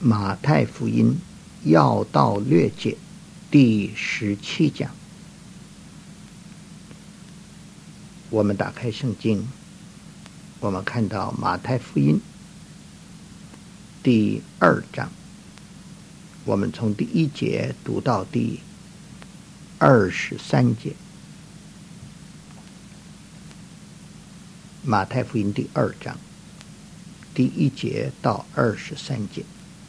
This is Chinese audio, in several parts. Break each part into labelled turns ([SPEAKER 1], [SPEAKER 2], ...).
[SPEAKER 1] 马太福音要道略解第17讲。我们打开圣经，我们看到马太福音第2章，我们从第1节读到第23节。马太福音第2章第1节到23节。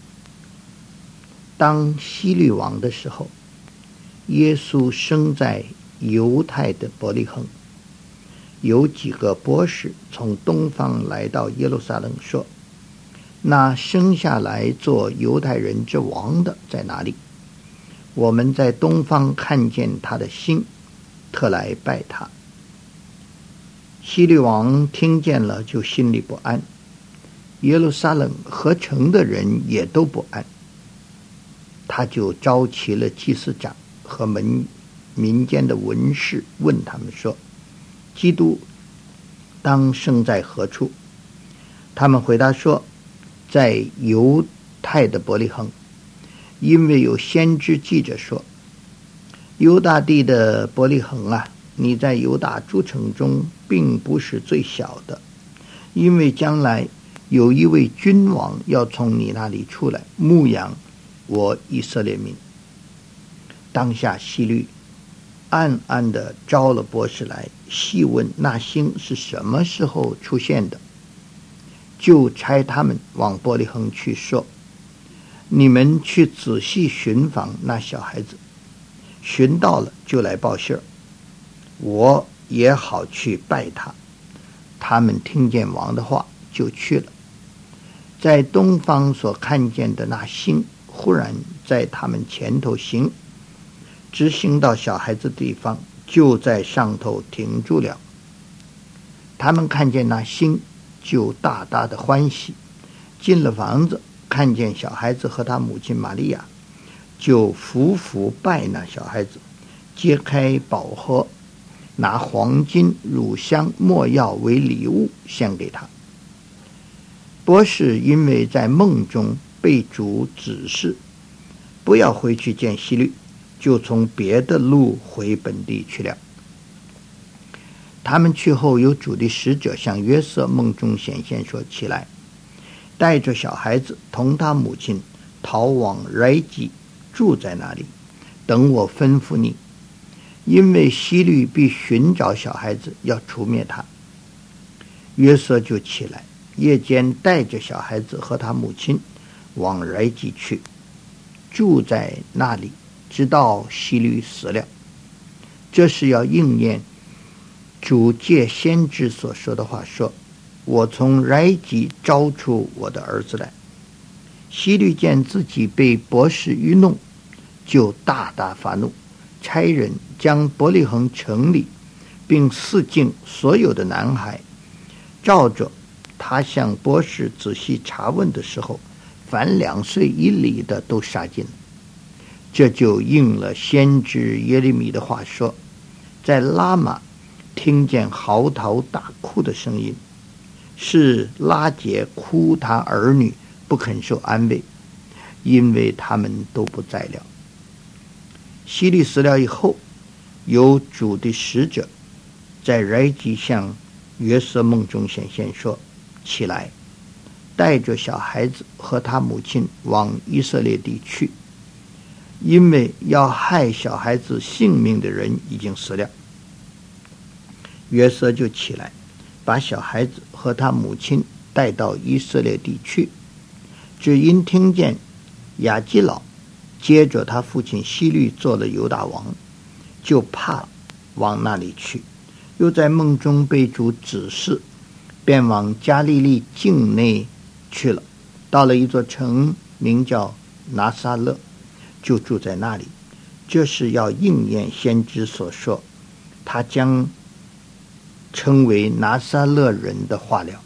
[SPEAKER 1] 当希律王的时候，耶稣生在犹太的伯利恒。有几个博士从东方来到耶路撒冷，说：那生下来做犹太人之王的在哪里？我们在东方看见他的星，特来拜他。希律王听见了，就心里不安，耶路撒冷和城的人也都不安。他就召集了祭司长和民间的文士，问他们说：基督当生在何处？他们回答说：在犹太的伯利恒，因为有先知记着说：犹大地的伯利恒啊，你在犹大诸城中并不是最小的，因为将来有一位君王要从你那里出来，牧养我以色列民。当下希律暗暗地招了博士来，细问那星是什么时候出现的，就差他们往伯利恒去，说：你们去仔细寻访那小孩子，寻到了就来报信儿，我也好去拜他。他们听见王的话，就去了。在东方所看见的那星忽然在他们前头行，直行到小孩子的地方，就在上头停住了。他们看见那星，就大大的欢喜。进了房子，看见小孩子和他母亲玛利亚，就伏拜那小孩子，揭开宝盒，拿黄金、乳香、没药为礼物献给他。博士因为在梦中被主指示不要回去见希律，就从别的路回本地去了。他们去后，有主的使者向约瑟梦中显现，说：起来，带着小孩子同他母亲逃往埃及，住在那里，等我吩咐你，因为希律必寻找小孩子，要除灭他。约瑟就起来，夜间带着小孩子和他母亲往埃及去，住在那里，直到希律死了。这是要应验主借先知所说的话，说：我从埃及招出我的儿子来。希律见自己被博士愚弄，就大大发怒，差人将伯利恒城里并四境所有的男孩，照着他向博士仔细查问的时候，凡2岁以里的都杀尽了。这就应了先知耶利米的话，说：在拉玛听见嚎啕大哭的声音，是拉结哭他儿女，不肯受安慰，因为他们都不在了。希律死了以后，有主的使者在埃及向约瑟梦中显现，说：起来，带着小孩子和他母亲往以色列地去，因为要害小孩子性命的人已经死了。约瑟就起来，把小孩子和他母亲带到以色列地去，只因听见亚基老接着他父亲希律做了犹大王，就怕往那里去。又在梦中被主指示，便往加利利境内去了，到了一座城名叫拿撒勒，就住在那里。这是要应验先知所说，他将称为拿撒勒人的话了。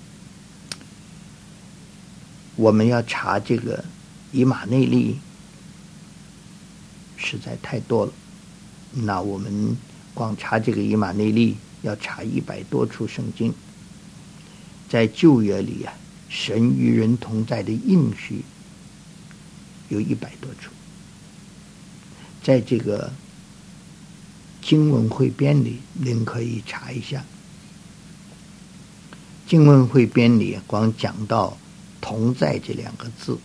[SPEAKER 1] 我们要查这个以马内利实在太多了，那我们光查这个以马内利要查100多处圣经。在旧约里啊，神与人同在的应许有100多处。在这个经文汇编里，您可以查一下。经文汇编里光讲到同在这2个字，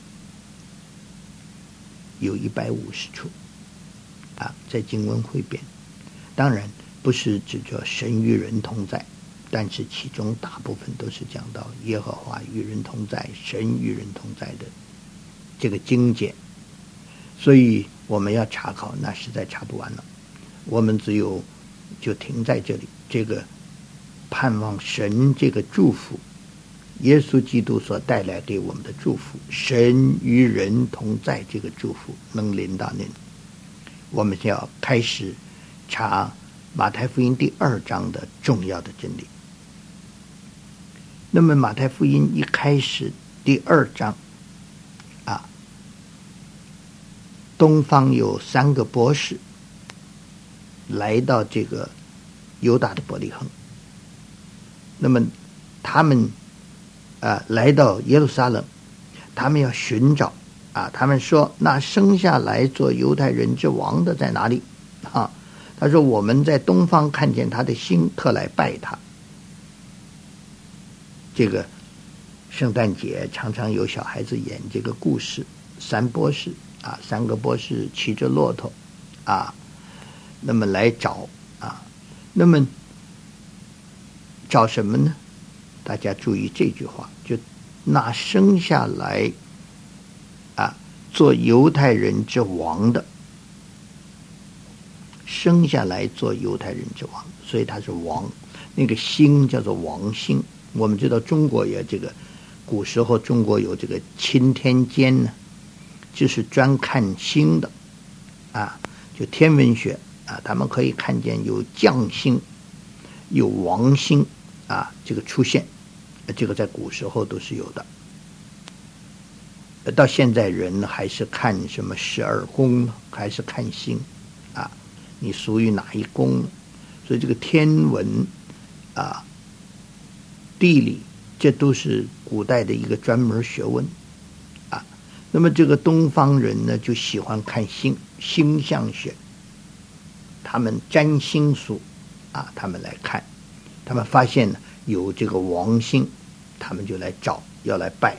[SPEAKER 1] 有150处在经文汇编。当然不是指着神与人同在，但是其中大部分都是讲到耶和华与人同在，神与人同在的这个经节。所以我们要查考，那实在查不完了。我们只有就停在这里，这个盼望神这个祝福，耶稣基督所带来给我们的祝福，神与人同在这个祝福能临到您。我们就要开始查马太福音第2章的重要的真理。那么马太福音一开始第2章东方有3个博士来到这个犹大的伯利恒。那么他们来到耶路撒冷，他们要寻找他们说，那生下来做犹太人之王的在哪里他说，我们在东方看见他的星，特来拜他。这个圣诞节常常有小孩子演这个故事，3博士3个博士骑着骆驼那么来找那么找什么呢？大家注意这句话，就那生下来做犹太人之王的，生下来做犹太人之王，所以他是王。那个星叫做王星。我们知道中国也这个古时候中国有这个钦天监呢，就是专看星的就天文学他们可以看见有将星有王星这个出现，这个在古时候都是有的。到现在人还是看什么12宫呢，还是看星你属于哪一宫呢？所以这个天文地理，这都是古代的一个专门学问那么这个东方人呢，就喜欢看星象学，他们占星术他们来看，他们发现呢有这个王星，他们就来找，要来拜。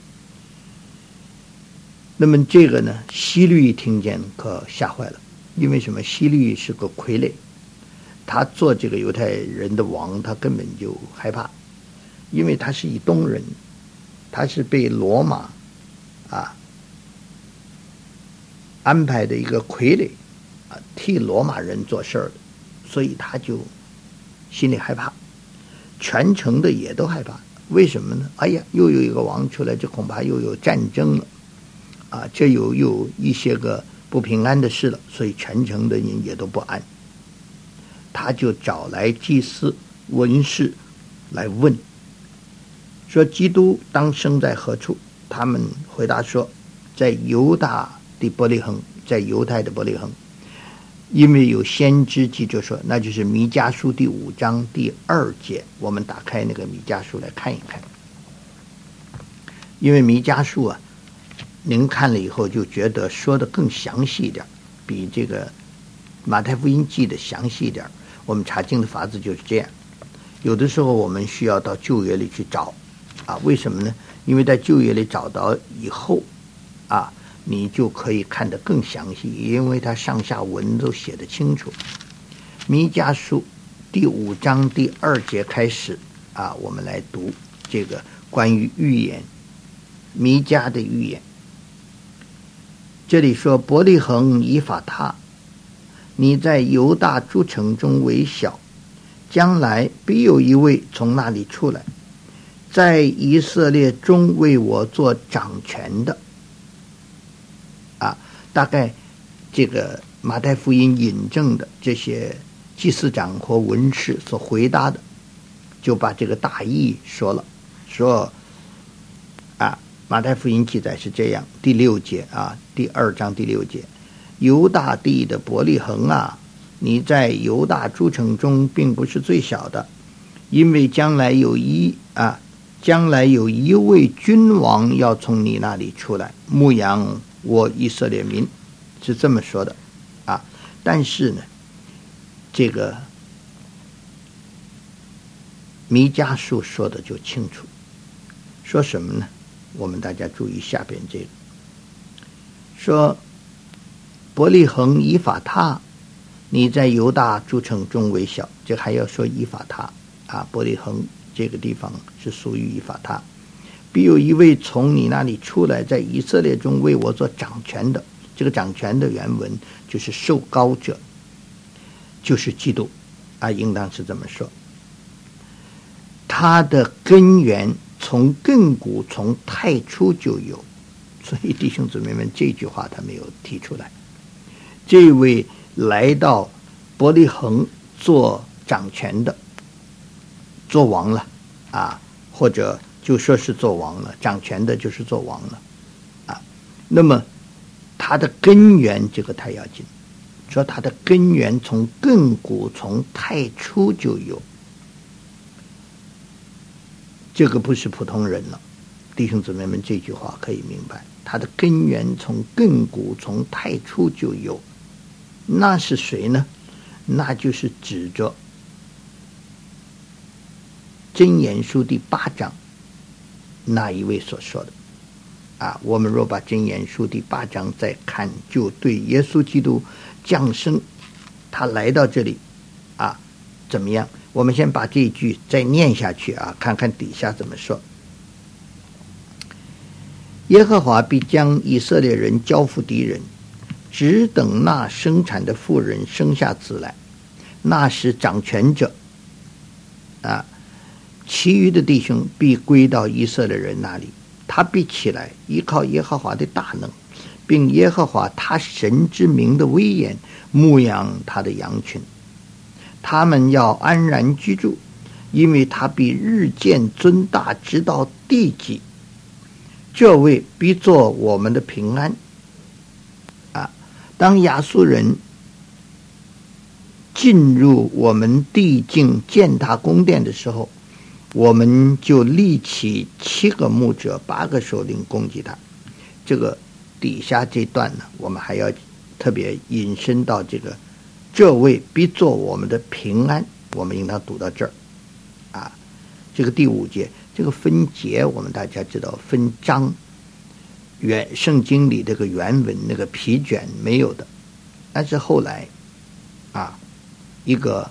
[SPEAKER 1] 那么这个呢，希律一听见可吓坏了，因为什么？希律是个傀儡，他做这个犹太人的王，他根本就害怕，因为他是以东人，他是被罗马安排的一个傀儡替罗马人做事儿，所以他就心里害怕，全城的也都害怕。为什么呢？哎呀，又有一个王出来，这恐怕又有战争了这又一些个不平安的事了，所以全城的人也都不安。他就找来祭司文士来问，说基督当生在何处？他们回答说，在犹大的伯利恒，在犹太的伯利恒。因为有先知记着说，那就是弥迦书第5章第2节，我们打开那个弥迦书来看一看。因为弥迦书您看了以后就觉得说的更详细一点，比这个马太福音记的详细一点。我们查经的法子就是这样，有的时候我们需要到旧约里去找为什么呢？因为在旧约里找到以后你就可以看得更详细，因为它上下文都写得清楚。弥迦书第5章第2节开始我们来读这个关于预言，弥迦的预言。这里说，伯利恒以法他，你在犹大诸城中为小，将来必有一位从那里出来，在以色列中为我做掌权的大概这个马太福音引证的这些祭司长或文士所回答的，就把这个大意说了。说马太福音记载是这样，第6节第2章第6节，犹大地的伯利恒你在犹大诸城中并不是最小的，因为将来有一位君王要从你那里出来，牧养我以色列民，是这么说的啊。但是呢，这个弥迦书说的就清楚，说什么呢？我们大家注意下边这个，说伯利恒以法他，你在犹大诸城中为小，这还要说以法他啊，伯利恒这个地方是属于以法他。必有一位从你那里出来，在以色列中为我做掌权的。这个掌权的原文就是受膏者，就是基督啊，应当是这么说。他的根源从亘古从太初就有，所以弟兄姊妹们，这句话他没有提出来。这位来到伯利恒做掌权的，做王了啊，或者就说是做王了，掌权的就是做王了啊。那么他的根源，这个太要紧，说他的根源从亘古从太初就有，这个不是普通人了。弟兄姊妹们，这句话可以明白，他的根源从亘古从太初就有。那是谁呢？那就是指着箴言书第8章那一位所说的啊。我们若把箴言书第8章再看，就对耶稣基督降生，他来到这里啊，怎么样？我们先把这一句再念下去啊，看看底下怎么说。耶和华必将以色列人交付敌人，只等那生产的妇人生下子来，那时掌权者啊，其余的弟兄必归到以色列人那里。他必起来，依靠耶和华的大能，并耶和华他神之名的威严，牧养他的羊群。他们要安然居住，因为他必日渐尊大，直到地极。这位必作我们的平安啊！当亚述人进入我们地境践踏宫殿的时候，我们就立起7个牧者8个首领攻击他。这个底下这段呢，我们还要特别引申到这位必作我们的平安，我们应当读到这儿啊。这个第5节，这个分节我们大家知道分章，圣经里这个原文那个皮卷没有的，但是后来啊，一个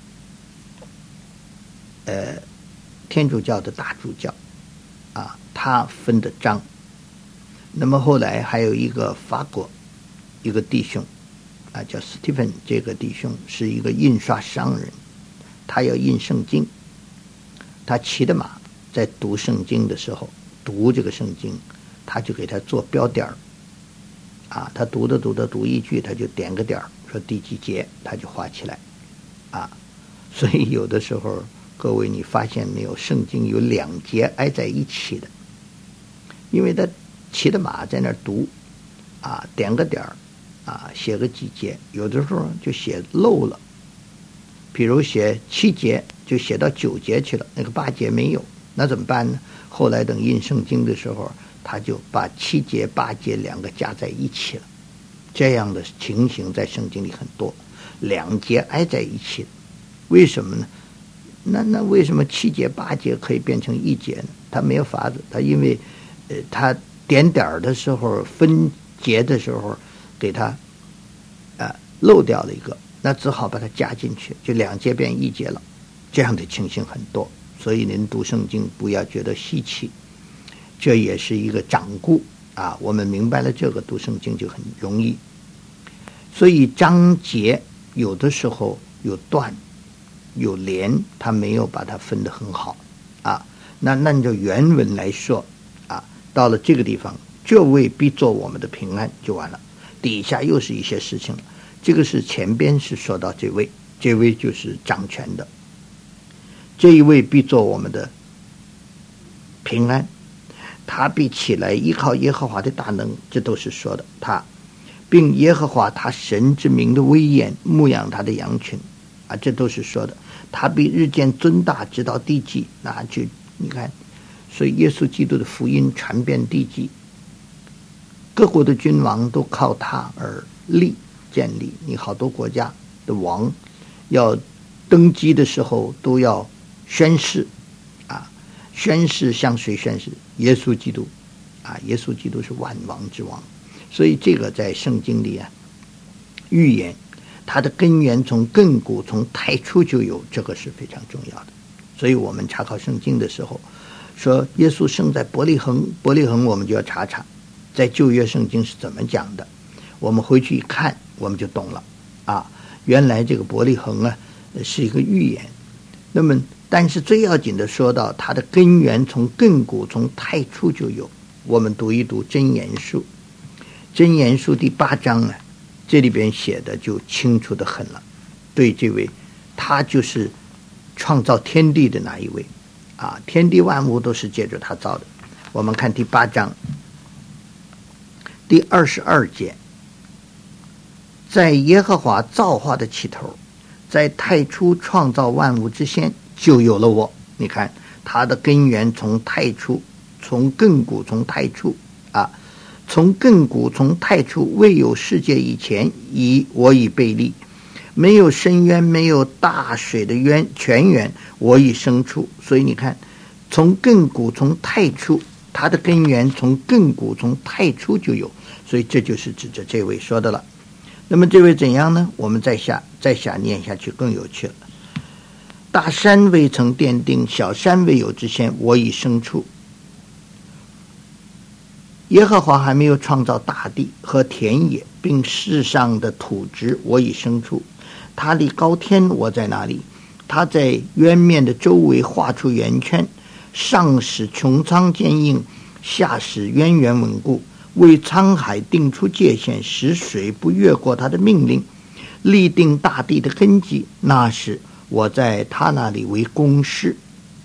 [SPEAKER 1] 天主教的大主教啊，他分的章。那么后来还有一个法国一个弟兄啊，叫斯蒂芬，这个弟兄是一个印刷商人，他要印圣经，他骑的马在读圣经的时候，读这个圣经，他就给他做标点啊，他读一句，他就点个点，说第几节，他就画起来啊。所以有的时候各位你发现没有，圣经有2节挨在一起的，因为他骑的马在那儿读啊，点个点啊，写个几节，有的时候就写漏了，比如写7节就写到9节去了，那个8节没有，那怎么办呢？后来等印圣经的时候，他就把7节8节2个加在一起了。这样的情形在圣经里很多，2节挨在一起的，为什么呢？那为什么7节8节可以变成1节呢？他没有法子，他因为他点点的时候分节的时候给他漏掉了一个，那只好把它加进去，就2节变1节了。这样的情形很多，所以您读圣经不要觉得稀奇，这也是一个掌故啊。我们明白了这个，读圣经就很容易。所以章节有的时候有断有连，他没有把它分得很好啊。那按照原文来说啊，到了这个地方，这位必作我们的平安就完了，底下又是一些事情了。这个是前边是说到这位就是掌权的，这一位必作我们的平安，他必起来依靠耶和华的大能，这都是说的他，并耶和华他神之名的威严，牧养他的羊群啊，这都是说的他必日渐尊大，直到地极。那就你看，所以耶稣基督的福音传遍地极各国的君王都靠他而建立。你好多国家的王要登基的时候都要宣誓啊，宣誓向谁宣誓？耶稣基督啊，耶稣基督是万王之王。所以这个在圣经里啊，预言它的根源从亘古从太初就有，这个是非常重要的。所以我们查考圣经的时候说耶稣生在伯利恒，伯利恒我们就要查查在旧约圣经是怎么讲的，我们回去一看我们就懂了啊，原来这个伯利恒啊是一个预言。那么但是最要紧的说到它的根源从亘古从太初就有。我们读一读箴言书，箴言书第8章啊，这里边写的就清楚的很了。对这位他就是创造天地的那一位啊，天地万物都是借着他造的。我们看第8章第22节，在耶和华造化的起头，在太初创造万物之先就有了我。你看它的根源从太初，从亘古从太初啊，从亘古从太初，未有世界以前，我已被立，没有深渊，没有大水的泉源，我已生出。所以你看从亘古从太初，它的根源从亘古从太初就有。所以这就是指着这位说的了。那么这位怎样呢？我们再下念下去更有趣了。大山未曾奠定，小山未有之先，我已生出。耶和华还没有创造大地和田野，并世上的土质，我已生出。他立高天，我在哪里？他在渊面的周围画出圆圈，上使穹苍坚硬，下使渊源稳固，为沧海定出界限，使水不越过他的命令，立定大地的根基。那时我在他那里为工事，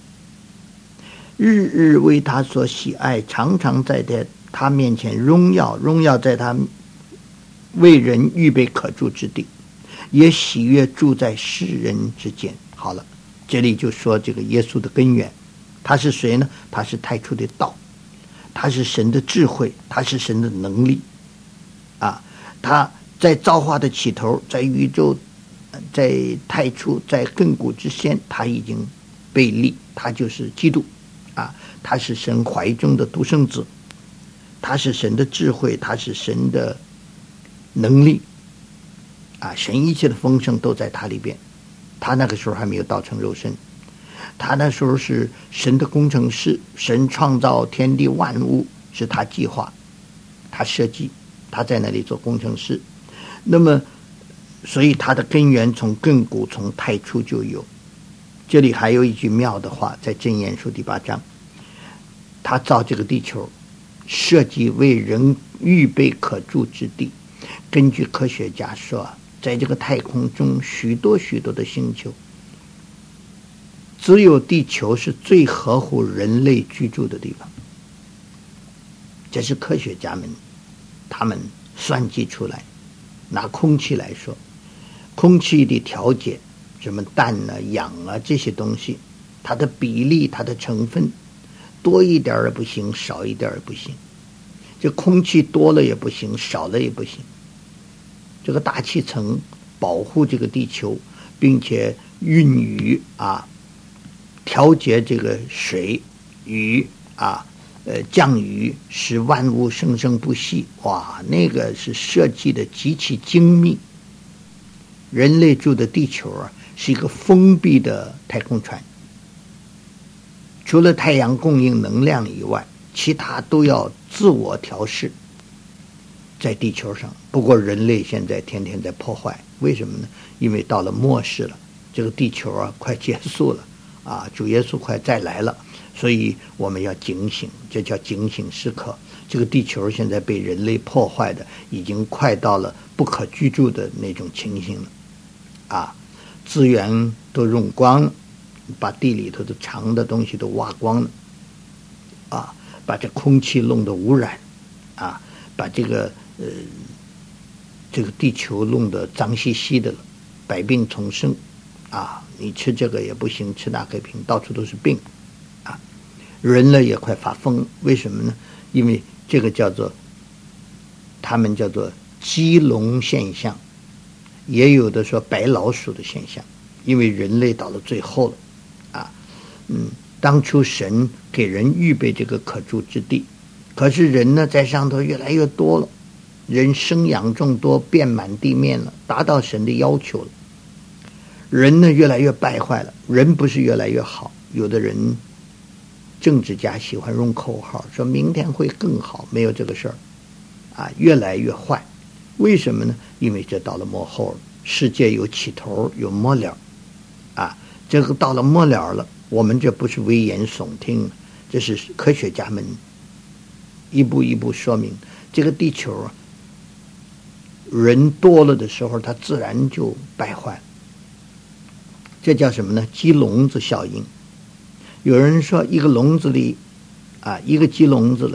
[SPEAKER 1] 日日为他所喜爱，常常在他面前荣耀，荣耀在他为人预备可住之地，也喜悦住在世人之间。好了，这里就说这个耶稣的根源，他是谁呢？他是太初的道，他是神的智慧，他是神的能力啊！他在造化的起头，在宇宙，在太初，在亘古之先，他已经被立，他就是基督啊！他是神怀中的独生子，他是神的智慧，他是神的能力啊！神一切的丰盛都在他里边。他那个时候还没有道成肉身，他那时候是神的工程师，神创造天地万物是他计划，他设计，他在那里做工程师。那么所以他的根源从亘古从太初就有。这里还有一句妙的话，在箴言书第8章，他造这个地球，设计为人预备可住之地。根据科学家说，在这个太空中许多许多的星球，只有地球是最合乎人类居住的地方。这是科学家们他们算计出来。拿空气来说，空气的调节，什么氮啊氧啊这些东西，它的比例，它的成分，多一点也不行，少一点也不行。这空气多了也不行，少了也不行。这个大气层保护这个地球，并且孕育啊，调节这个水雨啊，降雨，使万物生生不息。哇，那个是设计的极其精密。人类住的地球啊，是一个封闭的太空船，除了太阳供应能量以外，其他都要自我调试。在地球上，不过人类现在天天在破坏，为什么呢？因为到了末世了，这个地球啊快结束了啊，主耶稣快再来了，所以我们要警醒，这叫警醒时刻。这个地球现在被人类破坏的已经快到了不可居住的那种情形了啊，资源都用光了，把地里头的长的东西都挖光了啊，把这空气弄得污染啊，把这个地球弄得脏兮兮的了，百病丛生啊！你吃这个也不行，吃那个也不行，到处都是病啊！人呢也快发疯，为什么呢？因为这个叫做他们叫做鸡笼现象，也有的说白老鼠的现象，因为人类到了最后了当初神给人预备这个可住之地，可是人呢在上头越来越多了，人生养众多，遍满地面了，达到神的要求了。人呢越来越败坏了，人不是越来越好。有的人政治家喜欢用口号说明天会更好，没有这个事儿越来越坏。为什么呢？因为这到了末后了，世界有起头有末了这个到了末了了，我们这不是危言耸听，这是科学家们一步一步说明。这个地球人多了的时候，它自然就败坏，这叫什么呢？鸡笼子效应。有人说一个笼子里一个鸡笼子里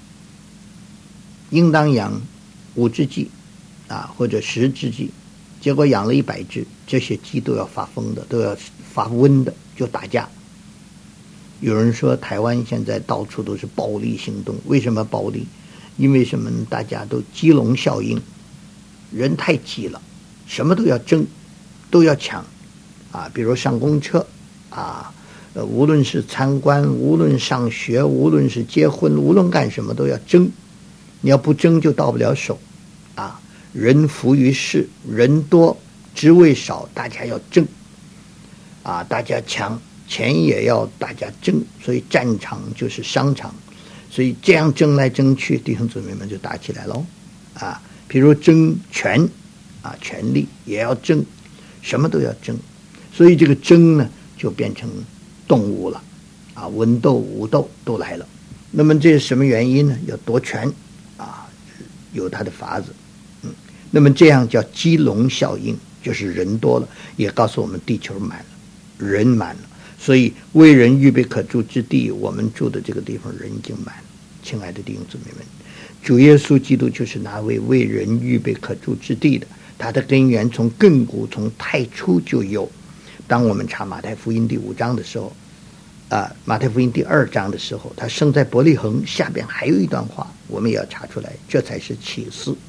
[SPEAKER 1] 应当养5只鸡或者10只鸡，结果养了100只，这些鸡都要发疯的，都要发瘟的，就打架。有人说台湾现在到处都是暴力行动，为什么暴力？因为什么？大家都鸡笼效应，人太急了，什么都要争，都要抢比如上公车无论是参观，无论上学，无论是结婚，无论干什么都要争，你要不争就到不了手人浮于事，人多职位少，大家要争大家抢钱也要大家争，所以战场就是商场，所以这样争来争去，弟兄姊妹们就打起来了比如争权权力也要争，什么都要争，所以这个争呢就变成动物了文斗武斗都来了。那么这是什么原因呢？要夺权有它的法子那么这样叫鸡笼效应，就是人多了，也告诉我们地球满了，人满了，所以为人预备可住之地，我们住的这个地方人已经满了。亲爱的弟兄姊妹们，主耶稣基督就是那位为人预备可住之地的，他的根源从亘古从太初就有。当我们查马太福音第5章的时候马太福音第2章的时候，他生在伯利恒，下边还有一段话，我们也要查出来，这才是启示。